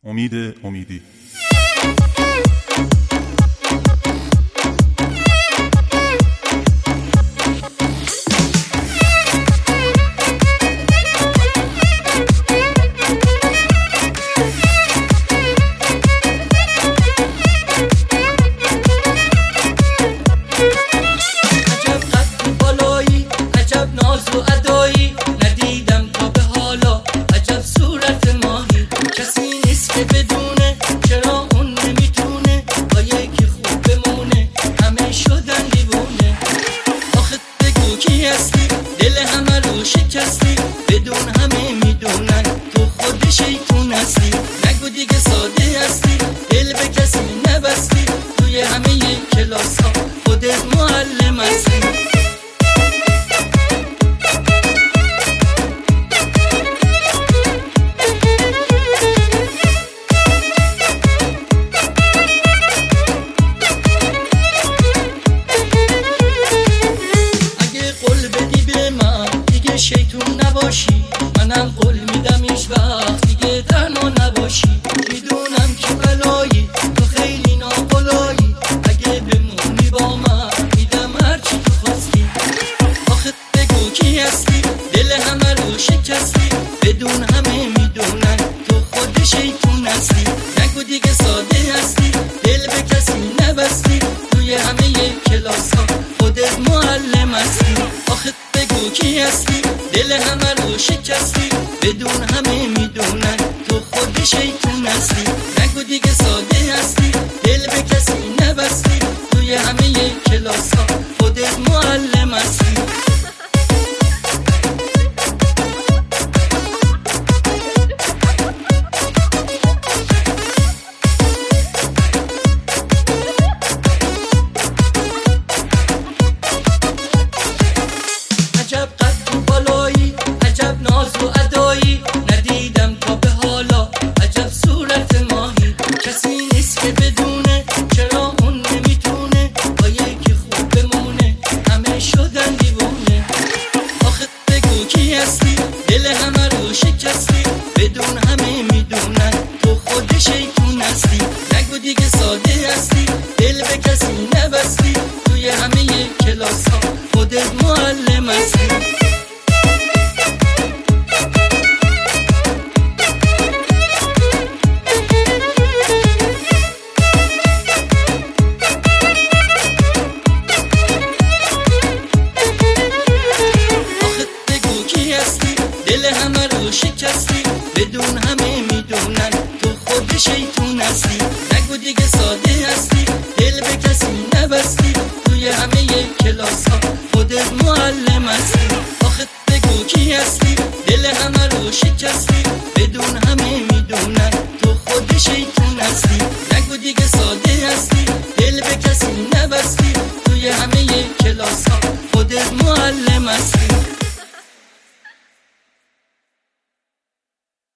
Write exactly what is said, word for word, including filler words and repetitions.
امید امیدی. بدونه چرا اون نمیتونه با یکی خوب بمونه، همه شدن دیوونه. آخه بگو کی هستی، دل همه رو شکستی، بدون همه میدونن تو خود شیطون هستی. نگو دیگه ساده هستی، دل به کسی نبستی، توی همه کلاس ها خودت معلم هستی. شیطون نباشی، منم قول میدم هیچ وقت دیگه تنها نباشی. میدونم که بلایی تو خیلی ناقلایی، اگه بمونی با من میدم هرچی تو خواستی. آخه بگو کی هستی، دل همه رو شکستی، بدون همه میدونن تو خود شیطون هستی. نگو دیگه ساده هستی، دل به کسی نبستی، توی همه کلاس ها خودت معلم هستی. آخه بگو کی هستی، دل همه رو شکستی، بدون همه میدونن تو خود شیطون هستی. نگو دیگه ساده هستی، دل به کسی نبستی، توی همه کلاس ها خودت معلم هستی. عجب قد و بالایی، عجب ناز و ادایی، ندیدم تا به حالا عجب صورت ماهی. کسی نیست که بدونه چرا اون نمیتونه با یکی خوب بمونه، همه شدن دیوونه. آخه بگو کی هستی، دل همه رو شکستی، بدون همه میدونن تو خود شیطون هستی. نگو دیگه ساده هستی، دل به کسی نبستی، توی همه کلاس ها خودت معلم هستی. دل همه رو شکستی، بدون همه میدونن تو خود شیطون هستی. نگو دیگه ساده هستی، دل به کسی نبستی، توی همه کلاس ها خودت معلم هستی. آخه بگو کی هستی، دل همه رو شکستی، بدون همه میدونن تو خود شیطون هستی. نگو دیگه ساده هستی، دل به کسی نبستی، توی همه کلاس ها خودت معلم هستی.